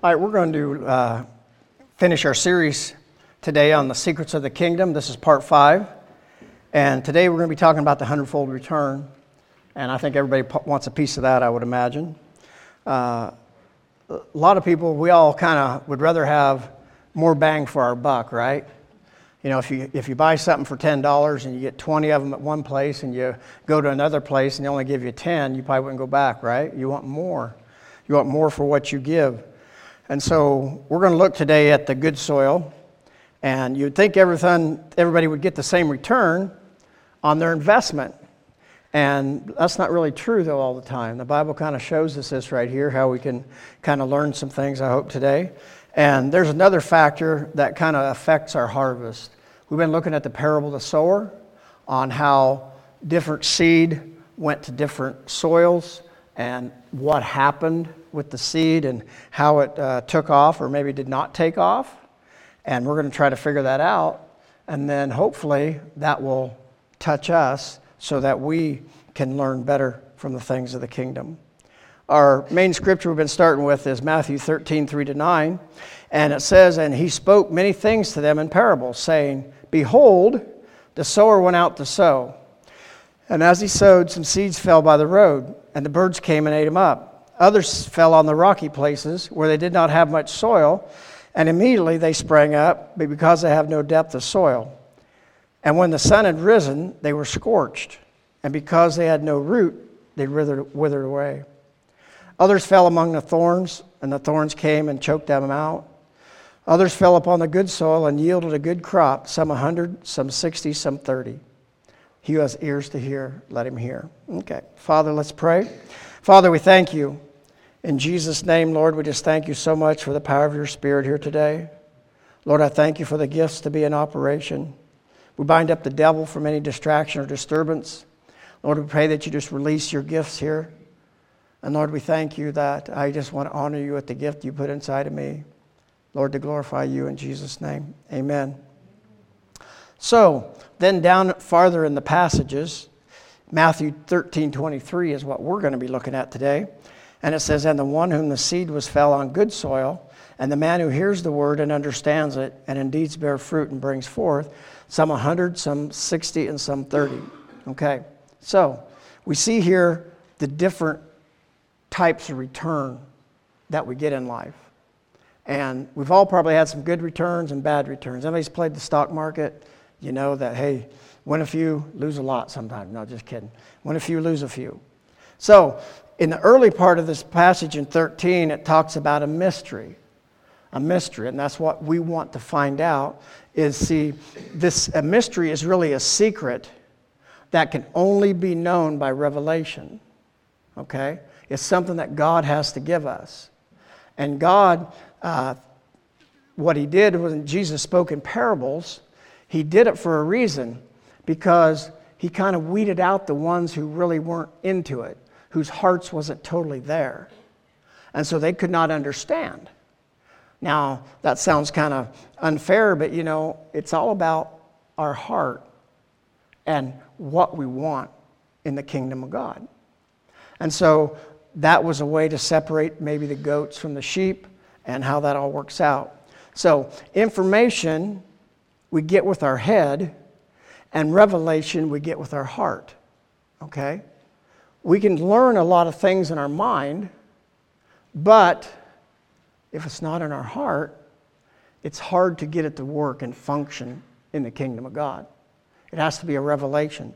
All right, we're going to finish our series today on the secrets of the kingdom. This is part 5. And today we're going to be talking about the hundredfold return. And I think everybody wants a piece of that, I would imagine. A lot of people, we all kind of would rather have more bang for our buck, right? You know, if you buy something for $10 and you get 20 of them at one place and you go to another place and they only give you 10, you probably wouldn't go back, right? You want more. You want more for what you give. And so we're going to look today at the good soil. And you'd think everybody would get the same return on their investment. And that's not really true, though, all the time. The Bible kind of shows us this right here, how we can kind of learn some things, I hope, today. And there's another factor that kind of affects our harvest. We've been looking at the parable of the sower, on how different seed went to different soils and what happened with the seed and how it took off or maybe did not take off. And we're going to try to figure that out. And then hopefully that will touch us so that we can learn better from the things of the kingdom. Our main scripture we've been starting with is Matthew 13, 3-9. And it says, "And he spoke many things to them in parables, saying, Behold, the sower went out to sow. And as he sowed, some seeds fell by the road, and the birds came and ate them up. Others fell on the rocky places, where they did not have much soil, and immediately they sprang up, but because they have no depth of soil. And when the sun had risen, they were scorched, and because they had no root, they withered away. Others fell among the thorns, and the thorns came and choked them out. Others fell upon the good soil and yielded a good crop, some 100, some 60, some 30. He who has ears to hear, let him hear." Okay, Father, let's pray. Father, we thank you. In Jesus' name, Lord, we just thank you so much for the power of your Spirit here today. Lord, I thank you for the gifts to be in operation. We bind up the devil from any distraction or disturbance. Lord, we pray that you just release your gifts here. And Lord, we thank you that I just want to honor you with the gift you put inside of me. Lord, to glorify you in Jesus' name. Amen. So, then down farther in the passages, Matthew 13:23 is what we're going to be looking at today. And it says, "And the one whom the seed was fell on good soil, and the man who hears the word and understands it, and indeed bears fruit and brings forth, some 100, some 60, and some 30. Okay, so we see here the different types of return that we get in life. And we've all probably had some good returns and bad returns. Anybody's played the stock market? You know that, hey, win a few, lose a lot sometimes. No, just kidding. Win a few, lose a few. So in the early part of this passage in 13, it talks about a mystery. A mystery, and that's what we want to find out is, a mystery is really a secret that can only be known by revelation. Okay? It's something that God has to give us. And God, what he did when Jesus spoke in parables, he did it for a reason, because he kind of weeded out the ones who really weren't into it, whose hearts wasn't totally there. And so they could not understand. Now, that sounds kind of unfair, but you know, it's all about our heart and what we want in the kingdom of God. And so that was a way to separate maybe the goats from the sheep and how that all works out. So information we get with our head, and revelation we get with our heart. Okay? We can learn a lot of things in our mind, but if it's not in our heart, it's hard to get it to work and function in the kingdom of God. It has to be a revelation.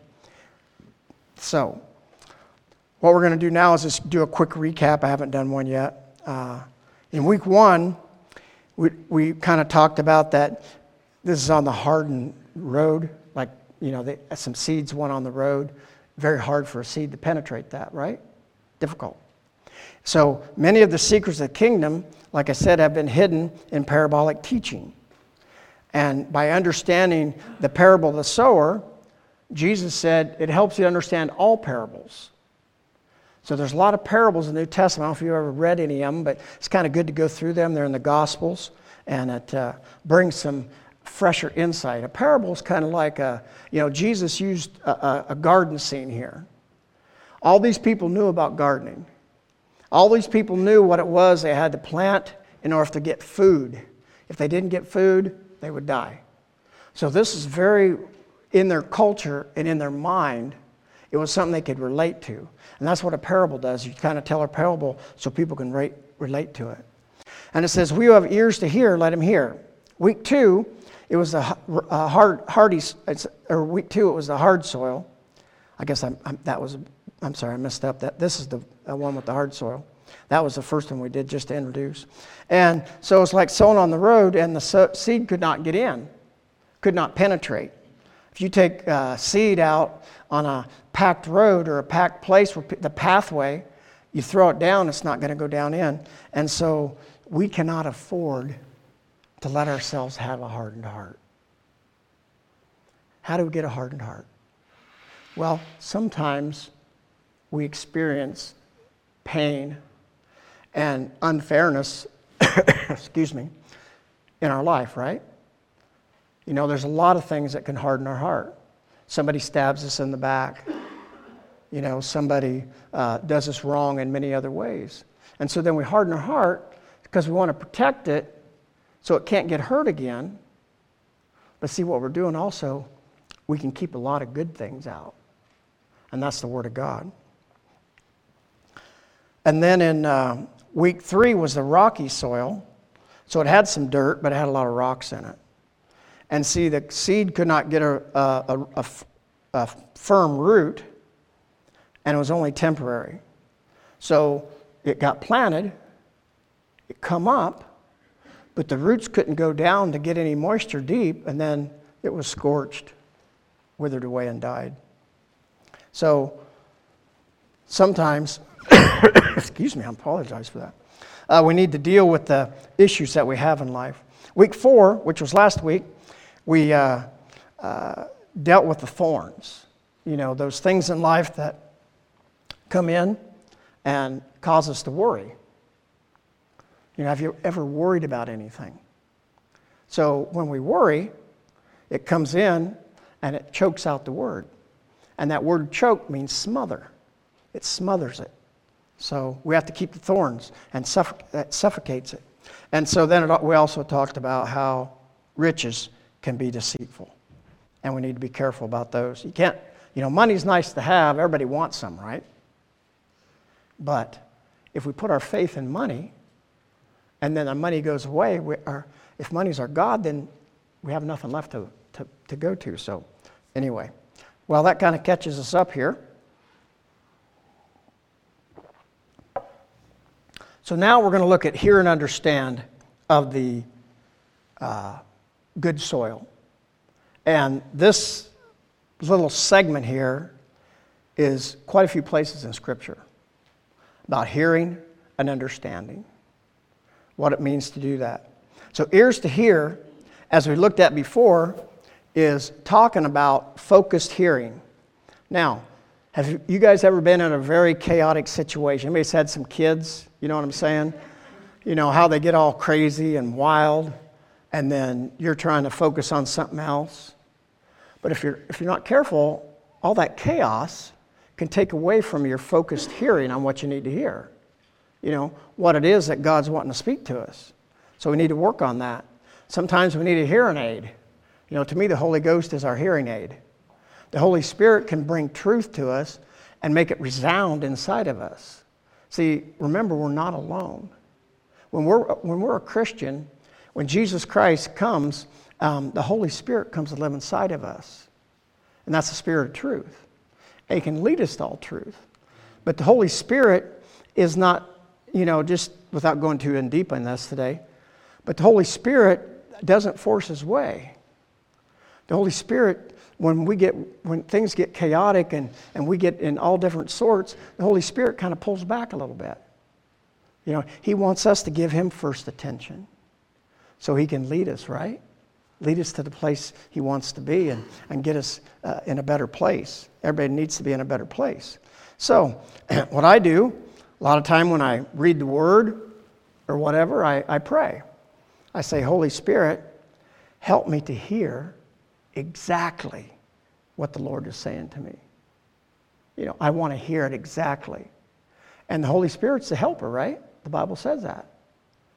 So, what we're going to do now is just do a quick recap. I haven't done one yet. In week 1, we kind of talked about that this is on the hardened road. Like, you know, some seeds went on the road. Very hard for a seed to penetrate that, right? Difficult. So many of the secrets of the kingdom, like I said, have been hidden in parabolic teaching. And by understanding the parable of the sower, Jesus said it helps you understand all parables. So there's a lot of parables in the New Testament. I don't know if you've ever read any of them, but it's kind of good to go through them. They're in the Gospels, and it brings some fresher insight. A parable is kind of like Jesus used a garden scene here. All these people knew about gardening. All these people knew what it was they had to plant in order to get food. If they didn't get food, they would die. So this is very, in their culture and in their mind, it was something they could relate to. And that's what a parable does. You kind of tell a parable so people can relate to it. And it says, we who have ears to hear, let him hear. Week 2, it was the week 2, it was the hard soil. I guess I'm sorry, I messed up. This is the one with the hard soil. That was the first one we did just to introduce. And so it's like sown on the road, and the seed could not get in, could not penetrate. If you take seed out on a packed road or a packed place, where the pathway, you throw it down, it's not going to go down in. And so we cannot afford to let ourselves have a hardened heart. How do we get a hardened heart? Well, sometimes we experience pain and unfairness, excuse me, in our life, right? You know, there's a lot of things that can harden our heart. Somebody stabs us in the back. You know, somebody does us wrong in many other ways. And so then we harden our heart because we want to protect it so it can't get hurt again. But see, what we're doing also, we can keep a lot of good things out. And that's the Word of God. And then in week 3 was the rocky soil. So it had some dirt, but it had a lot of rocks in it. And see, the seed could not get a firm root, and it was only temporary. So it got planted, it come up, but the roots couldn't go down to get any moisture deep, and then it was scorched, withered away, and died. So sometimes, excuse me, I apologize for that. We need to deal with the issues that we have in life. Week 4, which was last week, we dealt with the thorns. You know, those things in life that come in and cause us to worry. You know, have you ever worried about anything? So when we worry, it comes in and it chokes out the word. And that word choke means smother. It smothers it. So we have to keep the thorns, and that suffocates it. And so then we also talked about how riches can be deceitful. And we need to be careful about those. You can't, you know, money's nice to have. Everybody wants some, right? But if we put our faith in money, and then our money goes away, if money's our God, then we have nothing left to go to. So anyway, well, that kind of catches us up here. So now we're going to look at hear and understand of the good soil. And this little segment here is quite a few places in Scripture about hearing and understanding, what it means to do that. So ears to hear, as we looked at before, is talking about focused hearing. Now, have you guys ever been in a very chaotic situation? Anybody's had some kids, you know what I'm saying? You know, how they get all crazy and wild, and then you're trying to focus on something else. But if you're not careful, all that chaos can take away from your focused hearing on what you need to hear. You know, what it is that God's wanting to speak to us. So we need to work on that. Sometimes we need a hearing aid. You know, to me, the Holy Ghost is our hearing aid. The Holy Spirit can bring truth to us and make it resound inside of us. See, remember, we're not alone. When we're a Christian, when Jesus Christ comes, the Holy Spirit comes to live inside of us. And that's the Spirit of truth. And He can lead us to all truth. But the Holy Spirit is not, you know, just without going too in deep on this today, but the Holy Spirit doesn't force His way. The Holy Spirit, when things get chaotic and we get in all different sorts, the Holy Spirit kind of pulls back a little bit. You know, He wants us to give Him first attention so He can lead us, right? Lead us to the place He wants to be and get us in a better place. Everybody needs to be in a better place. So, what I do, a lot of time when I read the Word or whatever, I pray. I say, Holy Spirit, help me to hear exactly what the Lord is saying to me. You know, I want to hear it exactly. And the Holy Spirit's the helper, right? The Bible says that.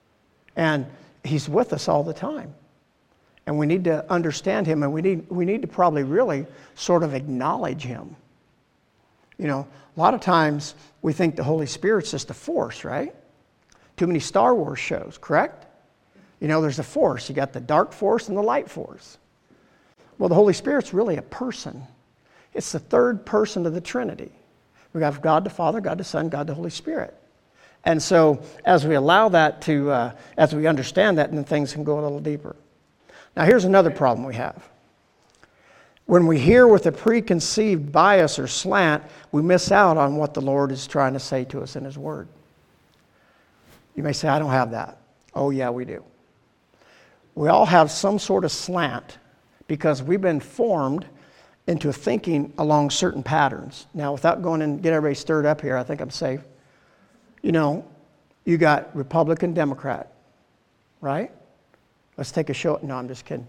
And he's with us all the time. And we need to understand him, and we need to probably really sort of acknowledge him. You know, a lot of times we think the Holy Spirit's just a force, right? Too many Star Wars shows, correct? You know, there's a force. You got the dark force and the light force. Well, the Holy Spirit's really a person. It's the third person of the Trinity. We have God the Father, God the Son, God the Holy Spirit. And so as we allow that to, as we understand that, then things can go a little deeper. Now here's another problem we have. When we hear with a preconceived bias or slant, we miss out on what the Lord is trying to say to us in His Word. You may say, I don't have that. Oh yeah, we do. We all have some sort of slant because we've been formed into thinking along certain patterns. Now, without going and get everybody stirred up here, I think I'm safe. You know, you got Republican, Democrat, right? Let's take a show. No, I'm just kidding.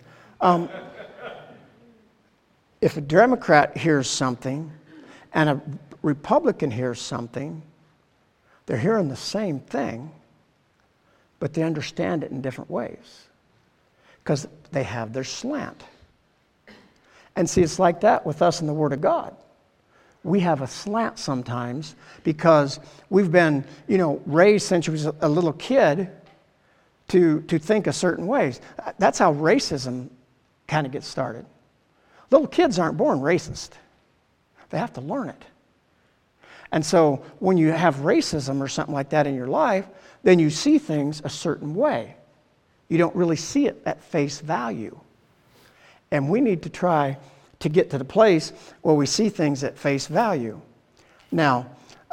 If a Democrat hears something and a Republican hears something, they're hearing the same thing, but they understand it in different ways because they have their slant. And see, it's like that with us in the Word of God. We have a slant sometimes because we've been, you know, raised since we was a little kid to think a certain ways. That's how racism kind of gets started. Little kids aren't born racist. They have to learn it. And so when you have racism or something like that in your life, then you see things a certain way. You don't really see it at face value. And we need to try to get to the place where we see things at face value. Now,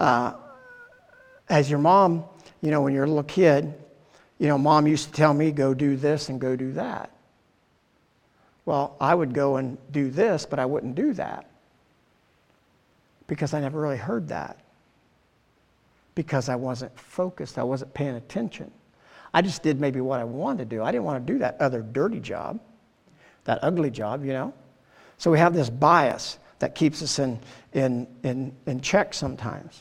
as your mom, you know, when you're a little kid, you know, mom used to tell me, go do this and go do that. Well, I would go and do this, but I wouldn't do that because I never really heard that because I wasn't focused. I wasn't paying attention. I just did maybe what I wanted to do. I didn't want to do that other dirty job, that ugly job, you know. So we have this bias that keeps us in check sometimes.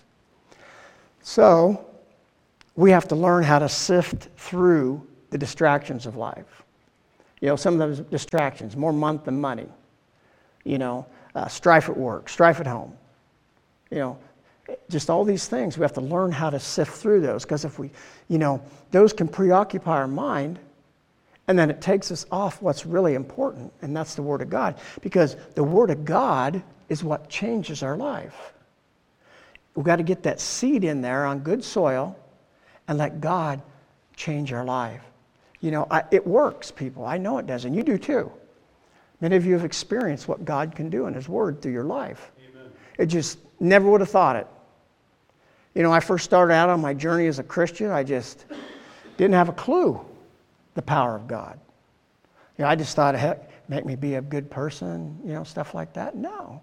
So we have to learn how to sift through the distractions of life. You know, some of those distractions, more money than money. You know, strife at work, strife at home. You know, just all these things. We have to learn how to sift through those because if we, you know, those can preoccupy our mind and then it takes us off what's really important, and that's the Word of God. Because the Word of God is what changes our life. We've got to get that seed in there on good soil and let God change our life. You know, it works, people. I know it does, and you do too. Many of you have experienced what God can do in His Word through your life. Amen. It just never would have thought it. You know, I first started out on my journey as a Christian. I just didn't have a clue the power of God. You know, I just thought, heck, make me be a good person, you know, stuff like that. No.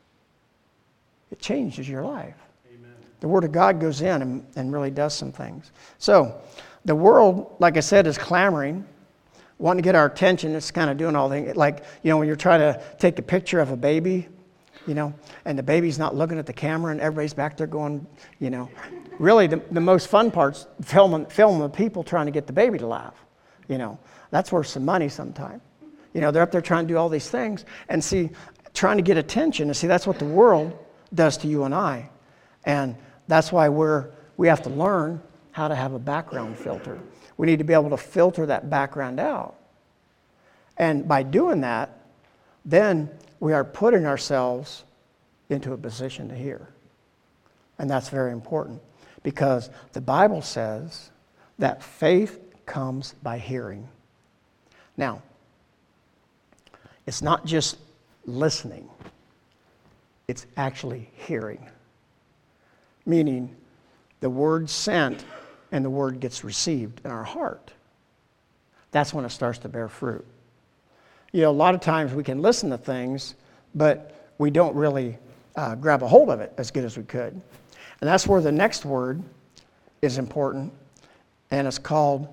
It changes your life. Amen. The Word of God goes in and really does some things. So, the world, like I said, is clamoring, wanting to get our attention. It's kind of doing all things. Like, you know, when you're trying to take a picture of a baby, you know, and the baby's not looking at the camera and everybody's back there going, you know. Really, the most fun part's filming the people trying to get the baby to laugh. You know, that's worth some money sometime. You know, they're up there trying to do all these things and see, trying to get attention. And see, that's what the world does to you and I. And that's why we have to learn how to have a background filter. We need to be able to filter that background out. And by doing that, then we are putting ourselves into a position to hear. And that's very important because the Bible says that faith comes by hearing. Now, it's not just listening, it's actually hearing. Meaning the word sent and the word gets received in our heart. That's when it starts to bear fruit. You know, a lot of times we can listen to things, but we don't really grab a hold of it as good as we could. And that's where the next word is important, and it's called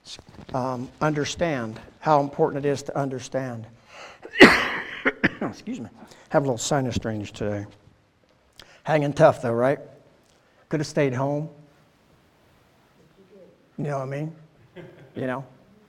understand. How important it is to understand. Excuse me. Have a little sinus drainage today. Hanging tough though, right? Could have stayed home. You know what I mean? you know.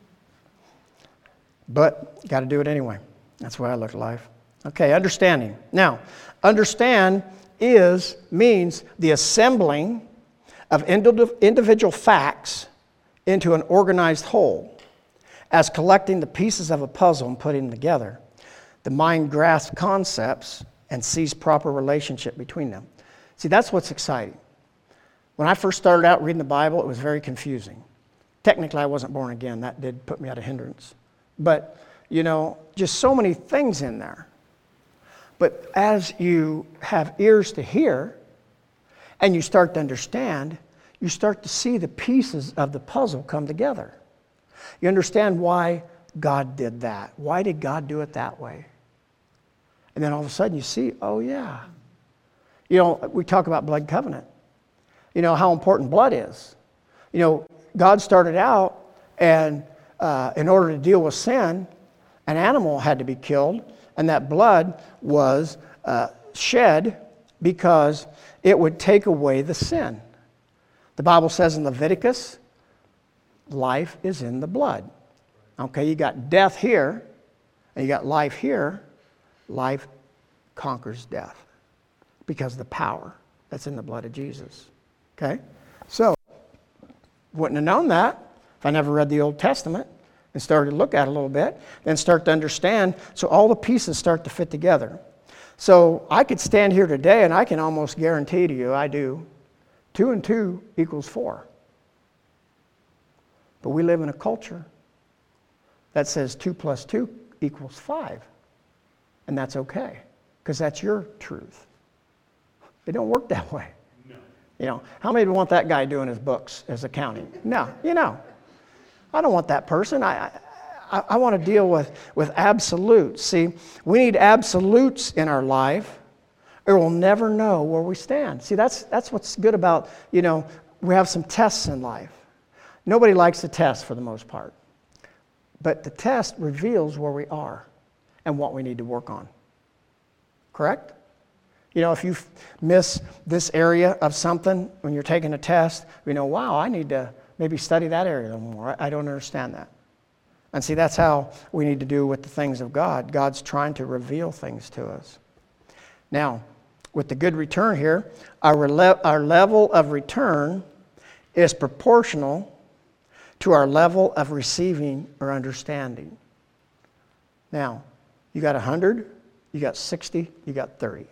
But got to do it anyway. That's the way I look at life. Okay, understanding. Now, understand means the assembling of individual facts into an organized whole, as collecting the pieces of a puzzle and putting them together. The mind grasps concepts and sees proper relationship between them. See, that's what's exciting. When I first started out reading the Bible, it was very confusing. Technically, I wasn't born again. That did put me at a hindrance. But, just so many things in there. But as you have ears to hear and you start to understand, you start to see the pieces of the puzzle come together. You understand why God did that. Why did God do it that way? And then all of a sudden you see, oh yeah. We talk about blood covenant. How important blood is. God started out and in order to deal with sin, an animal had to be killed, and that blood was shed because it would take away the sin. The Bible says in Leviticus, life is in the blood. Okay, you got death here, and you got life here. Life conquers death because of the power that's in the blood of Jesus. Okay? So, wouldn't have known that if I never read the Old Testament and started to look at it a little bit, then start to understand, so all the pieces start to fit together. So I could stand here today and I can almost guarantee to you, I do, 2 and 2 equals 4. But we live in a culture that says 2 plus 2 equals 5. And that's okay, because that's your truth. It don't work that way. No. How many want that guy doing his books as accounting? No, I don't want that person. I want to deal with absolutes. See, we need absolutes in our life, or we'll never know where we stand. See, that's what's good about, we have some tests in life. Nobody likes to test for the most part. But the test reveals where we are and what we need to work on. Correct? If you miss this area of something when you're taking a test, wow, I need to maybe study that area a little more. I don't understand that. And see, that's how we need to do with the things of God. God's trying to reveal things to us. Now, with the good return here, our level of return is proportional to our level of receiving or understanding. Now, you got 100, you got 60, you got 30.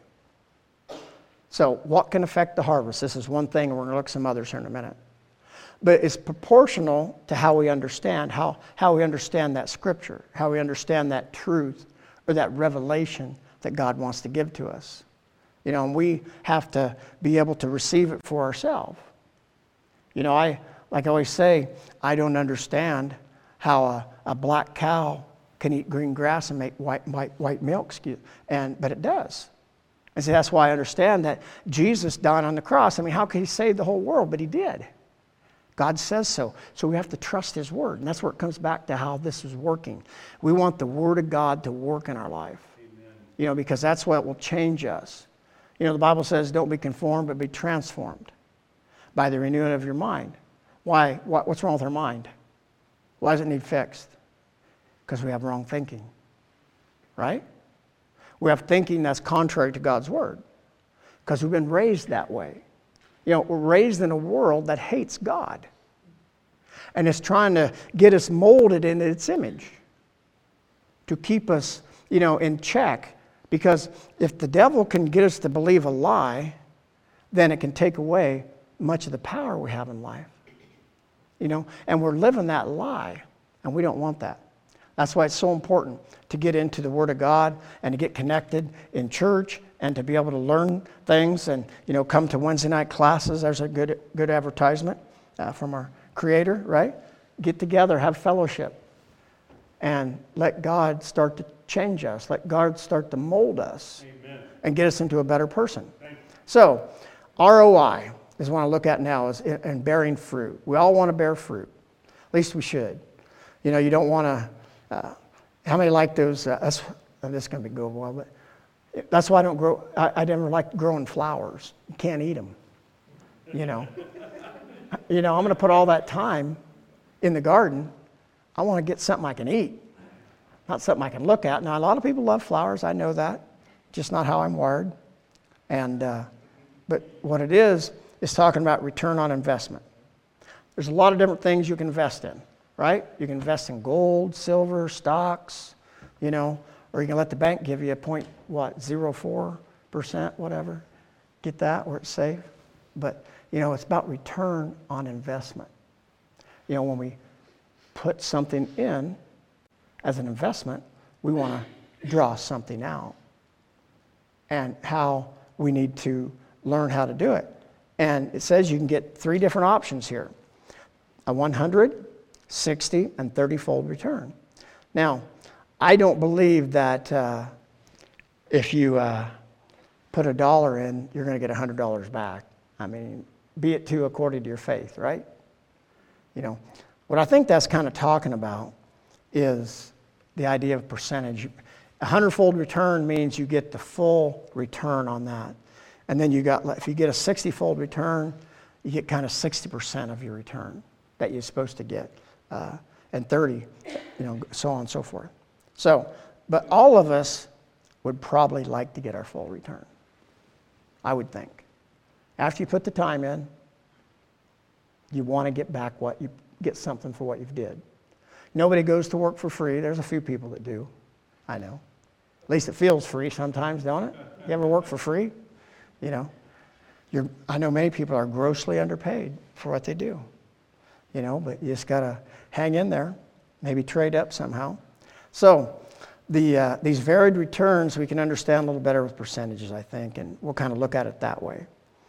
So what can affect the harvest? This is one thing, and we're going to look at some others here in a minute. But it's proportional to how we understand, how we understand that scripture, how we understand that truth or that revelation that God wants to give to us. And we have to be able to receive it for ourselves. I always say, I don't understand how a black cow can eat green grass and make white milk, but it does. And see, that's why I understand that Jesus died on the cross. How could he save the whole world? But he did. God says so. So we have to trust his word. And that's where it comes back to how this is working. We want the word of God to work in our life. Amen. Because that's what will change us. The Bible says, don't be conformed, but be transformed by the renewing of your mind. Why? What's wrong with our mind? Why does it need fixed? Because we have wrong thinking. Right? We have thinking that's contrary to God's word. Because we've been raised that way. We're raised in a world that hates God. And it's trying to get us molded into its image. To keep us, in check. Because if the devil can get us to believe a lie, then it can take away much of the power we have in life. And we're living that lie. And we don't want that. That's why it's so important to get into the Word of God and to get connected in church and to be able to learn things and, come to Wednesday night classes. There's a good advertisement from our Creator, right? Get together, have fellowship, and let God start to change us. Let God start to mold us. Amen. And get us into a better person. So, ROI is what I look at now is in bearing fruit. We all want to bear fruit. At least we should. You don't want to... how many like those? This is going to be good, well, but that's why I don't grow. I never like growing flowers. You can't eat them. I'm going to put all that time in the garden, I want to get something I can eat, not something I can look at. Now, a lot of people love flowers. I know that. Just not how I'm wired. But what it is talking about return on investment. There's a lot of different things you can invest in, right? You can invest in gold, silver, stocks, or you can let the bank give you 0.04%, whatever. Get that where it's safe. But, it's about return on investment. When we put something in as an investment, we want to draw something out. And how we need to learn how to do it. And it says you can get 3 different options here. A 100, 60, and 30-fold return. Now, I don't believe that if you put $1 in, you're going to get $100 back. I mean, be it to according to your faith, right? What I think that's kind of talking about is the idea of percentage. A 100-fold return means you get the full return on that. And then if you get a 60-fold return, you get kind of 60% of your return that you're supposed to get. And 30, so on and so forth. But all of us would probably like to get our full return, I would think. After you put the time in, you want to get back get something for what you've did. Nobody goes to work for free. There's a few people that do, I know. At least it feels free sometimes, don't it? You ever work for free? I know many people are grossly underpaid for what they do. But you just got to hang in there, maybe trade up somehow. So these varied returns we can understand a little better with percentages, I think, and we'll kind of look at it that way.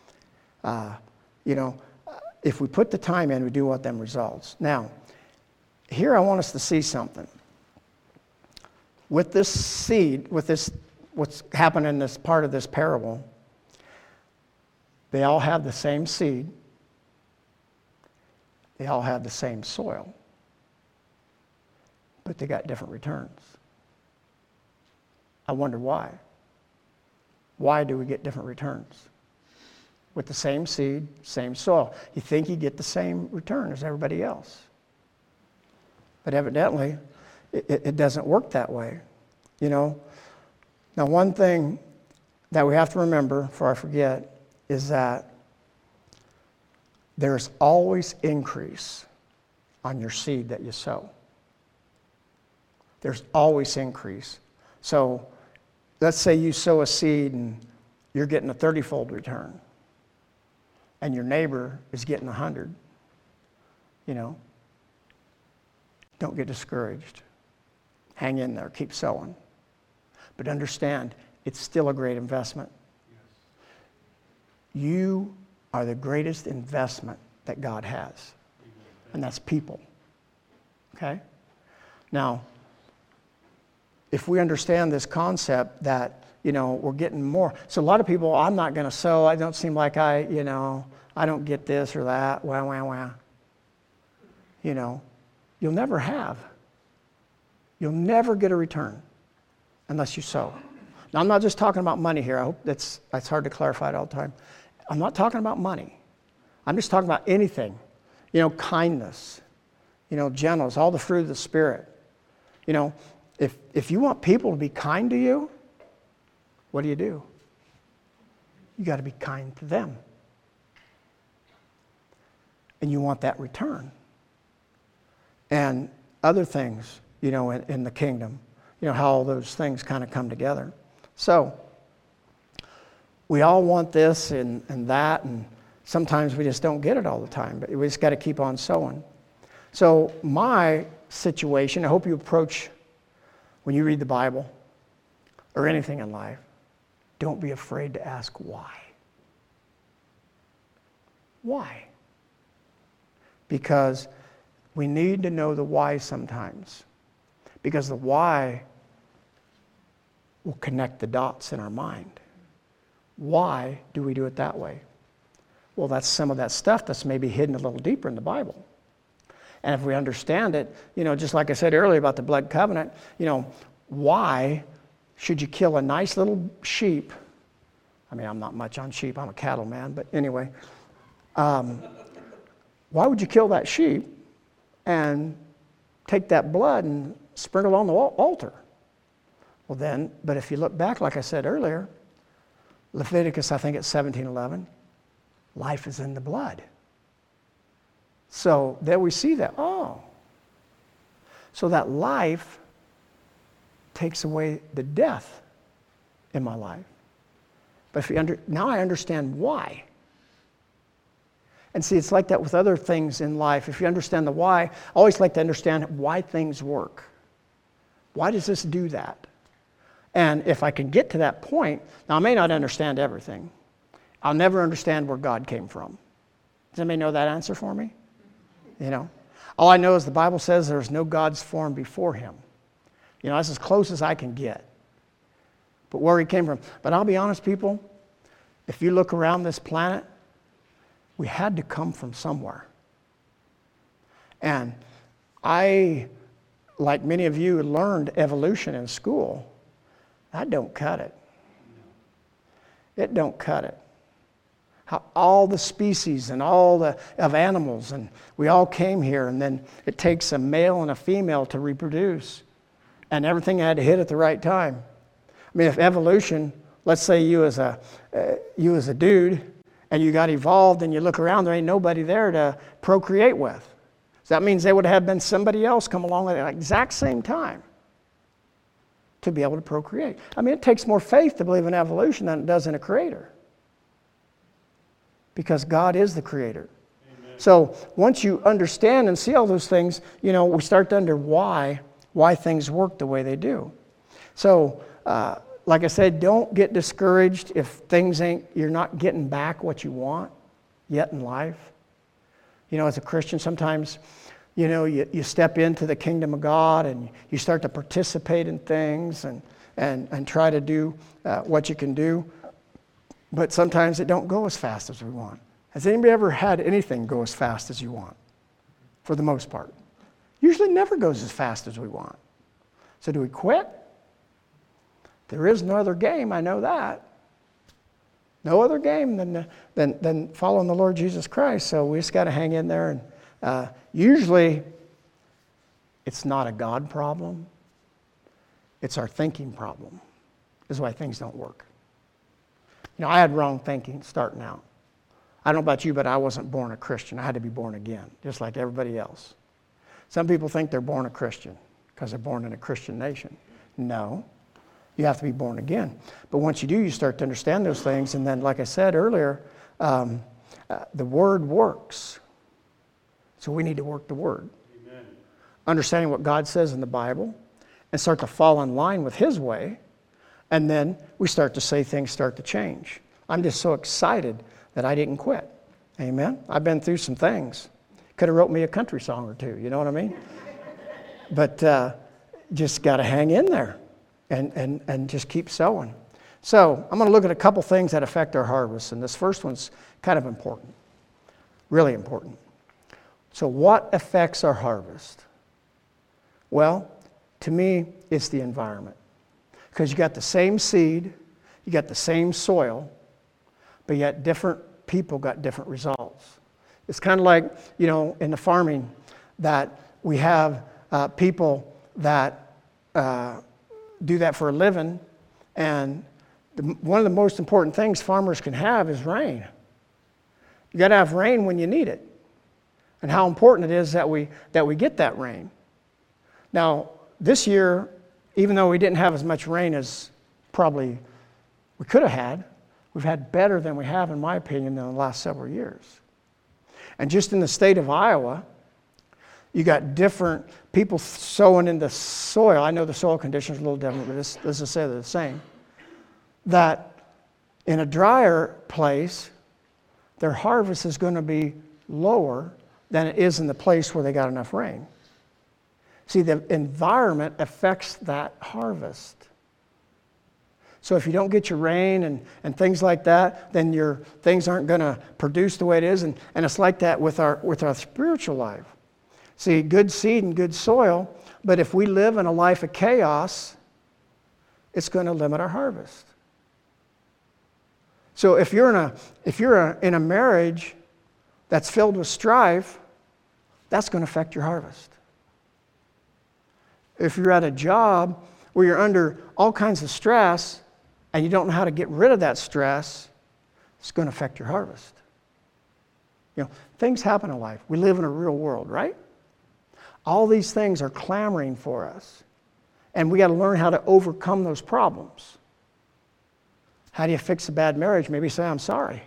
If we put the time in, we do want them results. Now, here I want us to see something. With this seed, what's happened in this part of this parable, they all have the same seed. They all have the same soil. But they got different returns. I wonder why. Why do we get different returns? With the same seed, same soil. You think you get the same return as everybody else. But evidently, it doesn't work that way. Now, one thing that we have to remember, before I forget, is that there's always increase on your seed that you sow. There's always increase. So let's say you sow a seed and you're getting a 30-fold return, and your neighbor is getting 100. Don't get discouraged. Hang in there. Keep sowing. But understand, it's still a great investment. Yes. You are the greatest investment that God has. And that's people. Okay? Now, if we understand this concept that, we're getting more. So a lot of people, I'm not going to sow. I don't seem like I don't get this or that. Wah. You'll never have. You'll never get a return unless you sow. Now, I'm not just talking about money here. I hope it's hard to clarify it all the time. I'm not talking about money. I'm just talking about anything. Kindness, gentleness, all the fruit of the Spirit. If you want people to be kind to you, what do? You got to be kind to them. And you want that return. And other things, in the kingdom, how all those things kind of come together. So, we all want this and that, and sometimes we just don't get it all the time, but we just got to keep on sowing. So, my situation, I hope you approach, when you read the Bible, or anything in life, don't be afraid to ask why. Why? Because we need to know the why sometimes. Because the why will connect the dots in our mind. Why do we do it that way? Well, that's some of that stuff that's maybe hidden a little deeper in the Bible. And if we understand it, just like I said earlier about the blood covenant, why should you kill a nice little sheep? I mean, I'm not much on sheep. I'm a cattle man. But anyway, why would you kill that sheep and take that blood and sprinkle on the altar. Well then, but if you look back, like I said earlier, Leviticus, I think it's 17:11, life is in the blood. So there we see that. Oh. So that life takes away the death in my life. But now I understand why. And see, it's like that with other things in life. If you understand the why, I always like to understand why things work. Why does this do that? And if I can get to that point, now I may not understand everything. I'll never understand where God came from. Does anybody know that answer for me? You know? All I know is the Bible says there's no God's form before him. You know, that's as close as I can get. But where he came from. But I'll be honest, people, if you look around this planet, we had to come from somewhere. And I, like many of you, learned evolution in school. That don't cut it. It don't cut it. How all the species and of animals, and we all came here, and then it takes a male and a female to reproduce. And everything had to hit at the right time. I mean, if evolution, let's say you as a dude, and you got evolved, and you look around, there ain't nobody there to procreate with. So that means there would have been somebody else come along at the exact same time to be able to procreate. I mean, it takes more faith to believe in evolution than it does in a creator. Because God is the creator. Amen. So once you understand and see all those things, you know, we start to wonder why things work the way they do. So, like I said, don't get discouraged if you're not getting back what you want yet in life. You know, as a Christian, sometimes, you know, you step into the kingdom of God and you start to participate in things and try to do what you can do. But sometimes it don't go as fast as we want. Has anybody ever had anything go as fast as you want? For the most part. Usually never goes as fast as we want. So do we quit? There is no other game, I know that. No other game than following the Lord Jesus Christ. So we just got to hang in there. And usually, it's not a God problem. It's our thinking problem. This is why things don't work. You know, I had wrong thinking starting out. I don't know about you, but I wasn't born a Christian. I had to be born again, just like everybody else. Some people think they're born a Christian because they're born in a Christian nation. No. You have to be born again. But once you do, you start to understand those things. And then, like I said earlier, the Word works. So we need to work the Word. Amen. Understanding what God says in the Bible and start to fall in line with His way. And then we start to say things start to change. I'm just so excited that I didn't quit. Amen? I've been through some things. Could have wrote me a country song or two, you know what I mean? But just got to hang in there. And just keep sowing. So I'm going to look at a couple things that affect our harvest. And this first one's kind of important. Really important. So what affects our harvest? Well, to me, it's the environment. Because you got the same seed, you got the same soil, but yet different people got different results. It's kind of like, you know, in the farming that we have people that do that for a living, and one of the most important things farmers can have is rain. You got to have rain when you need it, and how important it is that we get that rain. Now, this year, even though we didn't have as much rain as probably we could have had, we've had better than we have, in my opinion, in the last several years. And just in the state of Iowa, you got different people sowing in the soil. I know the soil conditions are a little different, but let's just say they're the same. That in a drier place, their harvest is going to be lower than it is in the place where they got enough rain. See, the environment affects that harvest. So if you don't get your rain and things like that, then your things aren't going to produce the way it is. And it's like that with our spiritual life. See, good seed and good soil, but if we live in a life of chaos, it's going to limit our harvest. So if you're in a marriage that's filled with strife, that's going to affect your harvest. If you're at a job where you're under all kinds of stress and you don't know how to get rid of that stress, it's going to affect your harvest. Things happen in life. We live in a real world, right? All these things are clamoring for us. And we got to learn how to overcome those problems. How do you fix a bad marriage? Maybe say, I'm sorry.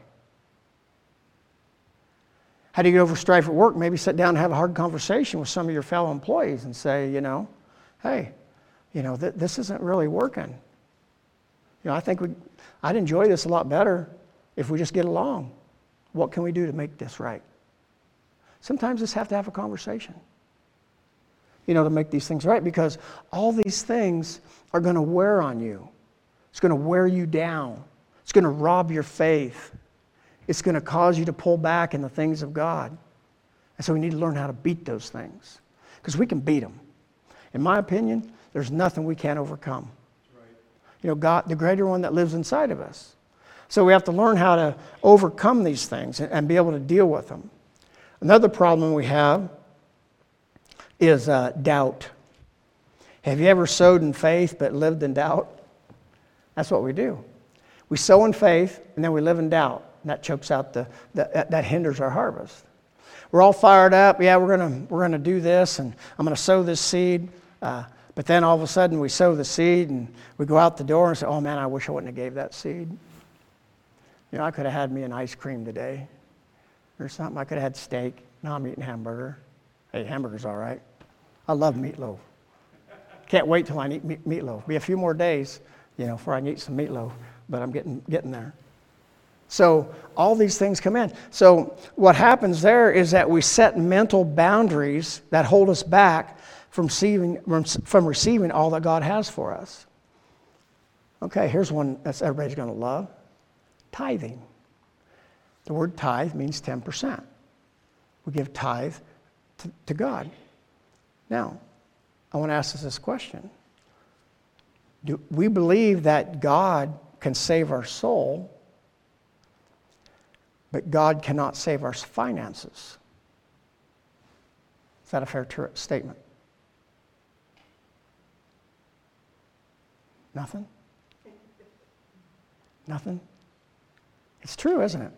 How do you get over strife at work? Maybe sit down and have a hard conversation with some of your fellow employees and say, hey, this isn't really working. I think I'd enjoy this a lot better if we just get along. What can we do to make this right? Sometimes just have to have a conversation, to make these things right, because all these things are going to wear on you. It's going to wear you down. It's going to rob your faith. It's going to cause you to pull back in the things of God. And so we need to learn how to beat those things, because we can beat them. In my opinion, there's nothing we can't overcome. Right. God, the greater one that lives inside of us. So we have to learn how to overcome these things and be able to deal with them. Another problem we have is doubt. Have you ever sowed in faith but lived in doubt? That's what we do. We sow in faith and then we live in doubt. And that chokes out that hinders our harvest. We're all fired up. Yeah, we're gonna do this, and I'm gonna sow this seed. But then all of a sudden we sow the seed and we go out the door and say, oh man, I wish I wouldn't have gave that seed. I could have had me an ice cream today or something. I could have had steak. Now I'm eating hamburger. Hey, hamburger's all right. I love meatloaf. Can't wait till I eat meatloaf. Be a few more days, before I can eat some meatloaf, but I'm getting there. So all these things come in. So what happens there is that we set mental boundaries that hold us back from receiving all that God has for us. Okay, here's one that everybody's going to love. Tithing. The word tithe means 10%. We give tithe to God. Now, I want to ask us this question. Do we believe that God can save our soul, but God cannot save our finances? Is that a fair statement? Nothing? Nothing? It's true, isn't it?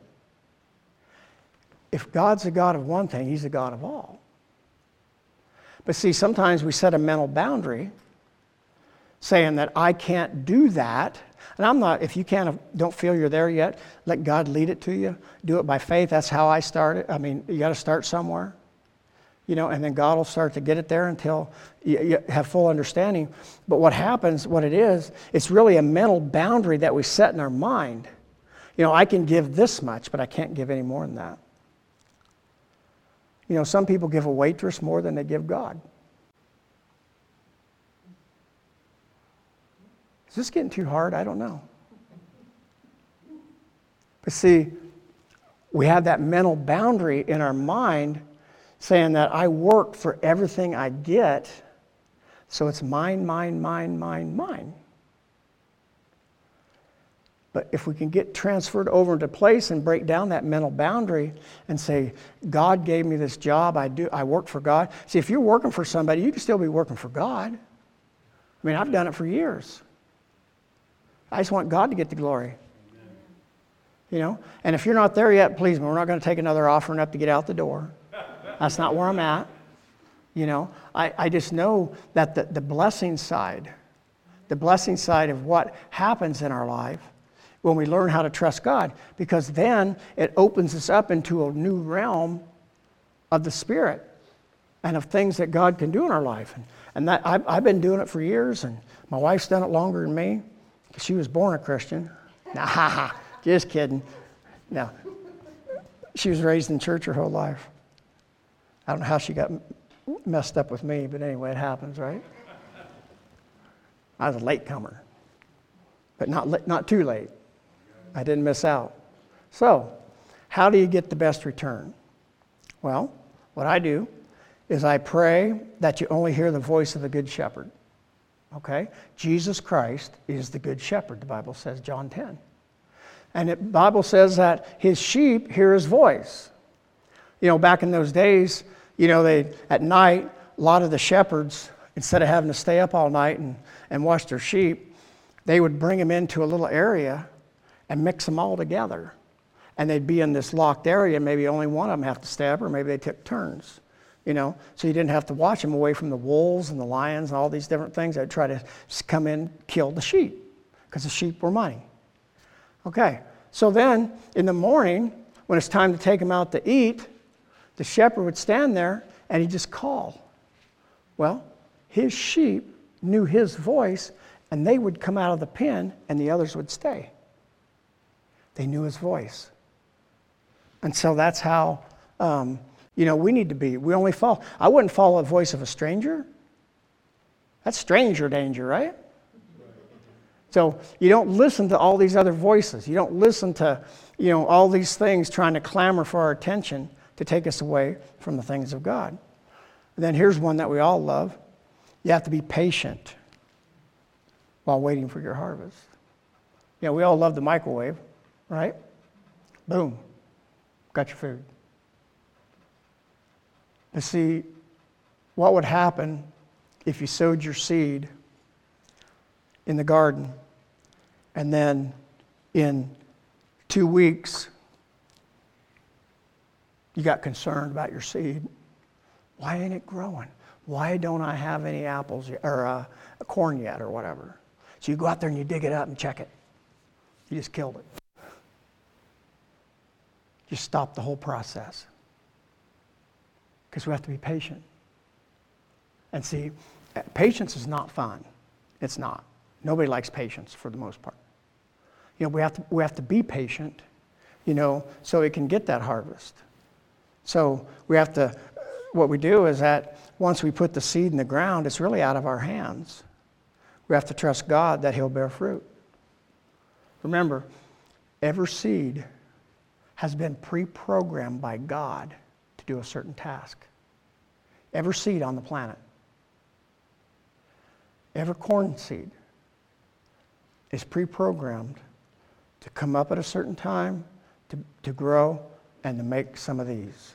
If God's a God of one thing, He's a God of all. But see, sometimes we set a mental boundary saying that I can't do that. And I'm not, if you don't feel you're there yet, let God lead it to you. Do it by faith. That's how I started. I mean, you got to start somewhere. And then God will start to get it there until you have full understanding. But what happens, what it is, it's really a mental boundary that we set in our mind. I can give this much, but I can't give any more than that. Some people give a waitress more than they give God. Is this getting too hard? I don't know. But see, we have that mental boundary in our mind saying that I work for everything I get, so it's mine, mine, mine, mine, mine. But if we can get transferred over into place and break down that mental boundary and say, God gave me this job, I work for God. See, if you're working for somebody, you can still be working for God. I mean, I've done it for years. I just want God to get the glory. And if you're not there yet, please, we're not going to take another offering up to get out the door. That's not where I'm at. I just know that the blessing side of what happens in our life when we learn how to trust God, because then it opens us up into a new realm of the Spirit and of things that God can do in our life. And that I've been doing it for years, and my wife's done it longer than me because she was born a Christian. Nah, just kidding. No, she was raised in church her whole life. I don't know how she got messed up with me, but anyway, it happens, right? I was a latecomer, but not too late. I didn't miss out. So, how do you get the best return? Well, what I do is I pray that you only hear the voice of the Good Shepherd. Okay? Jesus Christ is the Good Shepherd, the Bible says, John 10. And the Bible says that His sheep hear His voice. Back in those days, At night, a lot of the shepherds, instead of having to stay up all night and watch their sheep, they would bring them into a little area and mix them all together. And they'd be in this locked area. Maybe only one of them have to stay up, or maybe they took turns. So you didn't have to watch them away from the wolves and the lions and all these different things that would try to come in, kill the sheep, because the sheep were money. Okay, so then in the morning, when it's time to take them out to eat, the shepherd would stand there and he'd just call. Well, his sheep knew his voice, and they would come out of the pen and the others would stay. They knew his voice. And so that's how, we need to be. We only follow. I wouldn't follow the voice of a stranger. That's stranger danger, right? So you don't listen to all these other voices. You don't listen to, all these things trying to clamor for our attention to take us away from the things of God. And then here's one that we all love. You have to be patient while waiting for your harvest. We all love the microwave, right? Boom, got your food. But see, what would happen if you sowed your seed in the garden and then in 2 weeks you got concerned about your seed? Why ain't it growing? Why don't I have any apples or corn yet or whatever? So you go out there and you dig it up and check it. You just killed it. You stop the whole process. Because we have to be patient. And see, patience is not fun. It's not. Nobody likes patience for the most part. We have to be patient, so we can get that harvest. So what we do is that once we put the seed in the ground, it's really out of our hands. We have to trust God that He'll bear fruit. Remember, every seed has been pre-programmed by God to do a certain task. Every seed on the planet, every corn seed is pre-programmed to come up at a certain time, to grow, and to make some of these.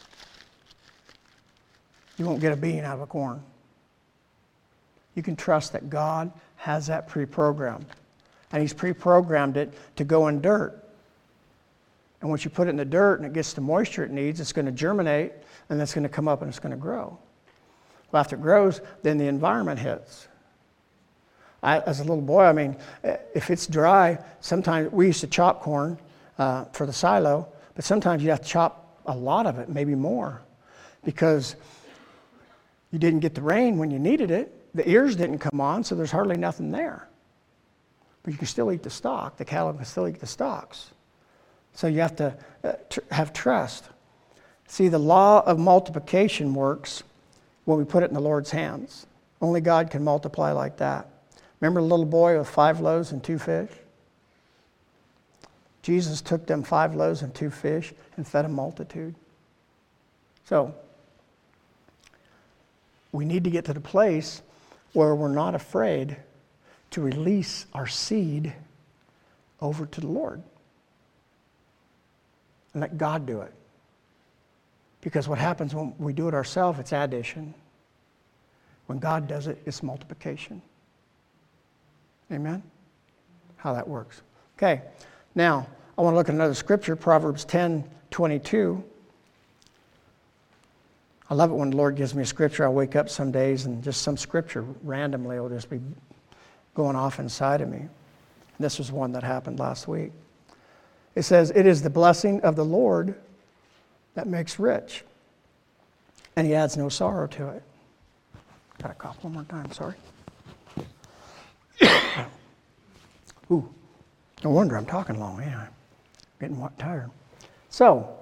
You won't get a bean out of a corn. You can trust that God has that pre-programmed. And He's pre-programmed it to go in dirt. And once you put it in the dirt and it gets the moisture it needs, it's going to germinate, and it's going to come up and it's going to grow. Well, after it grows, then the environment hits. As a little boy, if it's dry, sometimes we used to chop corn for the silo, but sometimes you have to chop a lot of it, maybe more, because you didn't get the rain when you needed it. The ears didn't come on, so there's hardly nothing there. But you can still eat the stalk. The cattle can still eat the stalks. So you have to have trust. See, the law of multiplication works when we put it in the Lord's hands. Only God can multiply like that. Remember the little boy with 5 loaves and 2 fish? Jesus took them 5 loaves and 2 fish and fed a multitude. So, we need to get to the place where we're not afraid to release our seed over to the Lord. And let God do it. Because what happens when we do it ourselves, it's addition. When God does it, it's multiplication. Amen? How that works. Okay, now I want to look at another scripture, Proverbs 10:22. I love it when the Lord gives me a scripture. I wake up some days and just some scripture randomly will just be going off inside of me. This was one that happened last week. It says, "It is the blessing of the Lord that makes rich, and He adds no sorrow to it." Got to cough one more time, sorry. Ooh, no wonder I'm talking long. Yeah, I'm getting tired. So,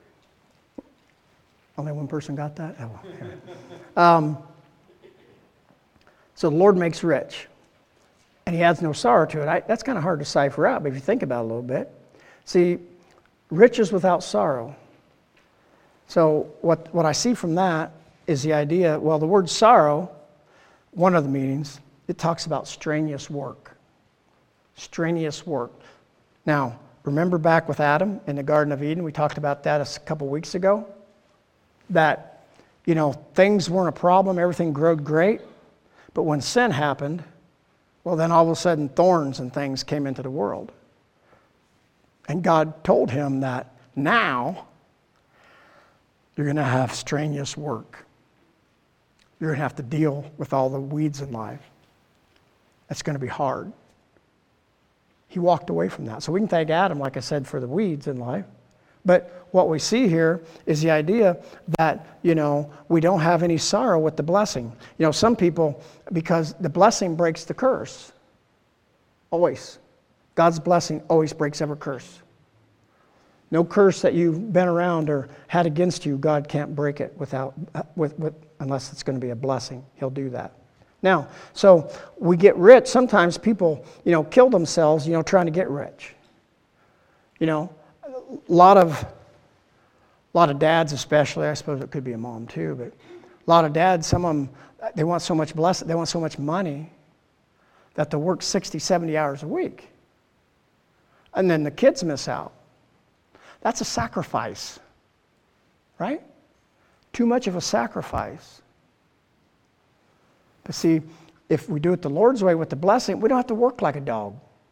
only one person got that? Oh, yeah. So the Lord makes rich, and He adds no sorrow to it. That's kind of hard to cipher out, but if you think about it a little bit. See, riches without sorrow. So what I see from that is the idea, well, the word sorrow, one of the meanings, it talks about strenuous work. Strenuous work. Now, remember back with Adam in the Garden of Eden, we talked about that a couple weeks ago, that things weren't a problem, everything growed great. But when sin happened, well, then all of a sudden thorns and things came into the world. And God told him that now you're going to have strenuous work. You're going to have to deal with all the weeds in life. That's going to be hard. He walked away from that. So we can thank Adam, like I said, for the weeds in life. But what we see here is the idea that, we don't have any sorrow with the blessing. Some people, because the blessing breaks the curse. Always. God's blessing always breaks every curse. No curse that you've been around or had against you, God can't break it unless it's going to be a blessing. He'll do that. Now, so we get rich. Sometimes people, kill themselves, trying to get rich. A lot of dads especially, I suppose it could be a mom too, but a lot of dads, some of them, they want so much they want so much money that they'll work 60, 70 hours a week. And then the kids miss out. That's a sacrifice, right? Too much of a sacrifice. But see, if we do it the Lord's way with the blessing, we don't have to work like a dog.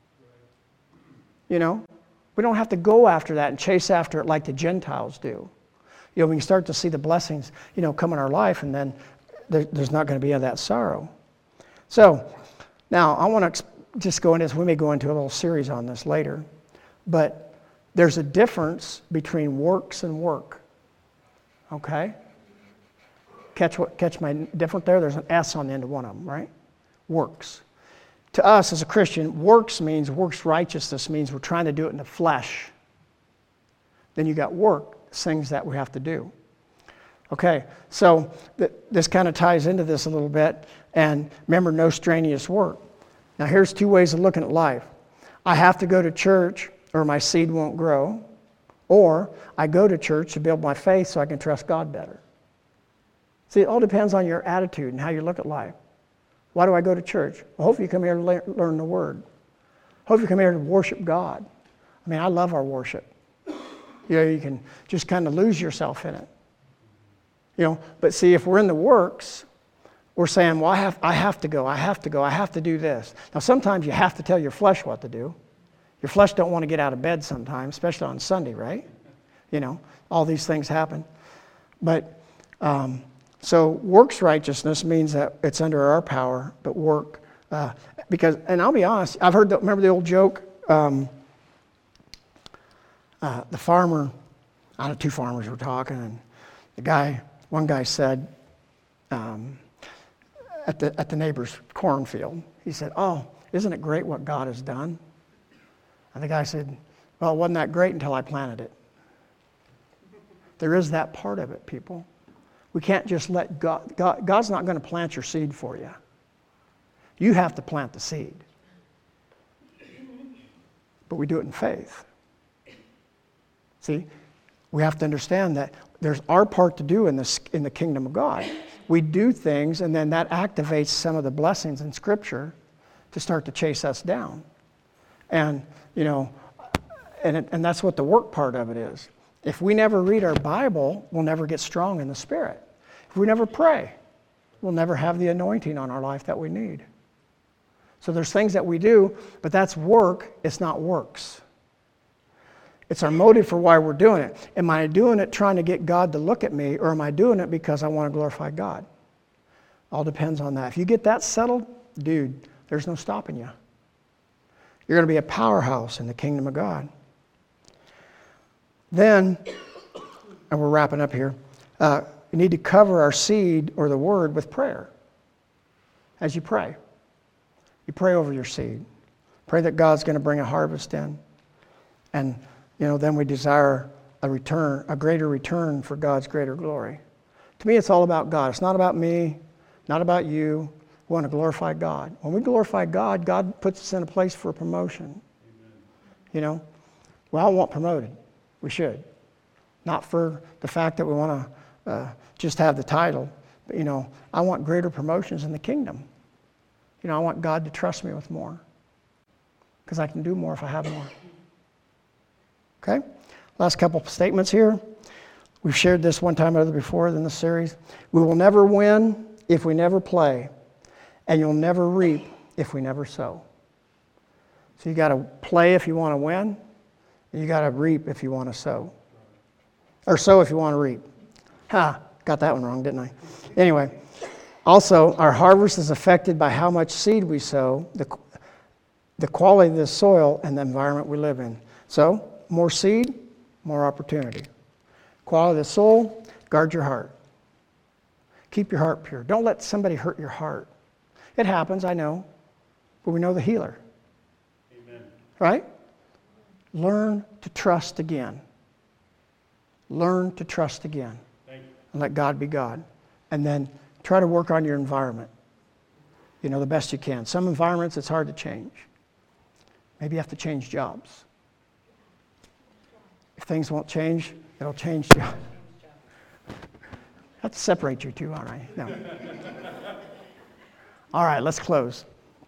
We don't have to go after that and chase after it like the Gentiles do. We can start to see the blessings, come in our life, and then there's not going to be any of that sorrow. So, now I want to just go into this. We may go into a little series on this later. But there's a difference between works and work. Okay? Catch my difference there? There's an S on the end of one of them, right? Works. To us as a Christian, works righteousness means we're trying to do it in the flesh. Then you got work, things that we have to do. Okay, so this kind of ties into this a little bit. And remember, no strenuous work. Now here's two ways of looking at life. I have to go to church or my seed won't grow. Or I go to church to build my faith so I can trust God better. See, it all depends on your attitude and how you look at life. Why do I go to church? Well, hopefully you come here to learn the Word. Hopefully you come here to worship God. I love our worship. You can just kind of lose yourself in it. But see, if we're in the works, we're saying, well, I have to go, I have to do this. Now, sometimes you have to tell your flesh what to do. Your flesh don't want to get out of bed sometimes, especially on Sunday, right? All these things happen. But, so works righteousness means that it's under our power, but work, and I'll be honest, I've heard, remember the old joke? The farmer, two farmers were talking, and one guy said, at the neighbor's cornfield, he said, "Oh, isn't it great what God has done?" And the guy said, "Well, it wasn't that great until I planted it." There is that part of it, people. We can't just let God's not going to plant your seed for you. You have to plant the seed. But we do it in faith. See, we have to understand that there's our part to do in the kingdom of God. We do things, and then that activates some of the blessings in Scripture to start to chase us down. And, and that's what the work part of it is. If we never read our Bible, we'll never get strong in the Spirit. If we never pray, we'll never have the anointing on our life that we need. So there's things that we do, but that's work, it's not works. It's our motive for why we're doing it. Am I doing it trying to get God to look at me, or am I doing it because I want to glorify God? All depends on that. If you get that settled, dude, there's no stopping you. You're going to be a powerhouse in the kingdom of God. Then, and we're wrapping up here, we need to cover our seed or the word with prayer. As you pray over your seed. Pray that God's going to bring a harvest in. And, then we desire a greater return for God's greater glory. To me, it's all about God. It's not about me, not about you. We want to glorify God. When we glorify God, God puts us in a place for promotion. Amen. We all want promoted. We should. Not for the fact that we want to just have the title, but, I want greater promotions in the kingdom. I want God to trust me with more, because I can do more if I have more. Okay? Last couple of statements here. We've shared this one time or other before in the series. We will never win if we never play, and you'll never reap if we never sow. So you got to play if you want to win, and you got to reap if you want to sow. Or sow if you want to reap. Got that one wrong, didn't I? Anyway, also, our harvest is affected by how much seed we sow, the quality of the soil, and the environment we live in. So, more seed, more opportunity. Quality of the soul, guard your heart. Keep your heart pure. Don't let somebody hurt your heart. It happens, I know, but we know the healer. Amen. Right? Learn to trust again. Learn to trust again. Thank you. And let God be God. And then try to work on your environment. You know, the best you can. Some environments it's hard to change. Maybe you have to change jobs. If things won't change, it'll change jobs. I have to separate you two, all right? No. All right, let's close.